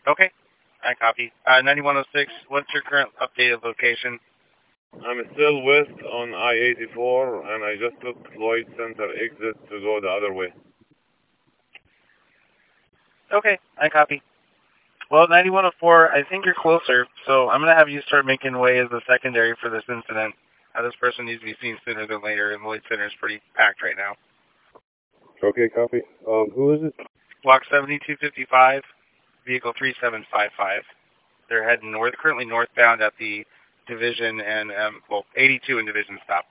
Okay, I copy. 9106, what's your current updated location? I'm still west on I-84, and I just took Lloyd Center exit to go the other way. Okay, I copy. Well, 9104, I think you're closer, so I'm going to have you start making way as a secondary for this incident. This person needs to be seen sooner than later, and Lloyd Center is pretty packed right now. Okay, copy. Who is it? Block 7255, vehicle 3755. They're heading north, currently northbound at the Division and, 82 and Division stop.